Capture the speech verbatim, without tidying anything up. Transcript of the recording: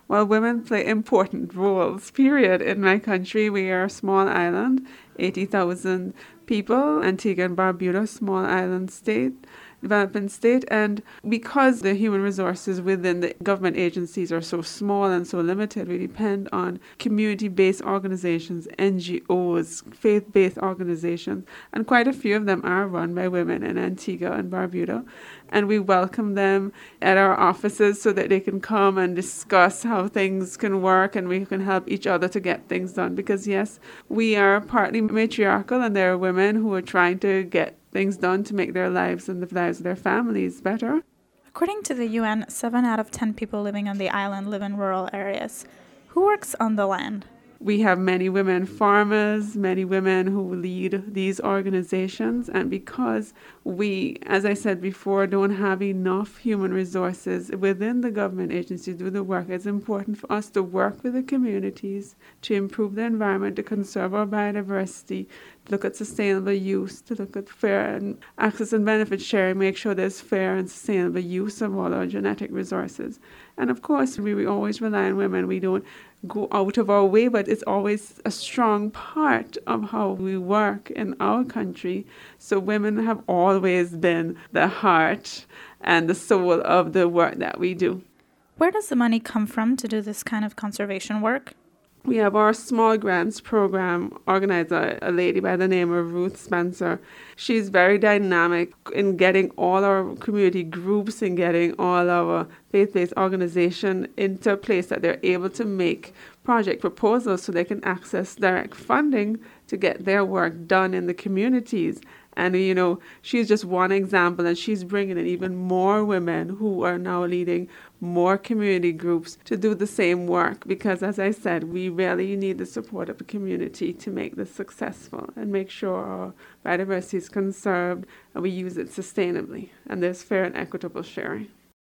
Well, women play important roles, period. In my country, we are a small island, eighty thousand people, Antigua and Barbuda, small island state, developing state. And because the human resources within the government agencies are so small and so limited, we depend on community-based organizations, N G Os, faith-based organizations, and quite a few of them are run by women in Antigua and Barbuda. And we welcome them at our offices so that they can come and discuss how things can work and we can help each other to get things done. Because yes, we are partly matriarchal and there are women who are trying to get things done to make their lives and the lives of their families better. According to the U N, seven out of ten people living on the island live in rural areas. Who works on the land? We have many women farmers, many women who lead these organizations. And because we, as I said before, don't have enough human resources within the government agencies to do the work, it's important for us to work with the communities to improve the environment, to conserve our biodiversity, to look at sustainable use, to look at fair and access and benefit sharing, make sure there's fair and sustainable use of all our genetic resources. And of course, we, we always rely on women. We don't go out of our way, but it's always a strong part of how we work in our country. So women have always been the heart and the soul of the work that we do. Where does the money come from to do this kind of conservation work? We have our small grants program organized by a lady by the name of Ruth Spencer. She's very dynamic in getting all our community groups and getting all our faith-based organization into a place that they're able to make project proposals so they can access direct funding to get their work done in the communities. And, you know, she's just one example, and she's bringing in even more women who are now leading more community groups to do the same work. Because, as I said, we really need the support of the community to make this successful and make sure our biodiversity is conserved and we use it sustainably and there's fair and equitable sharing.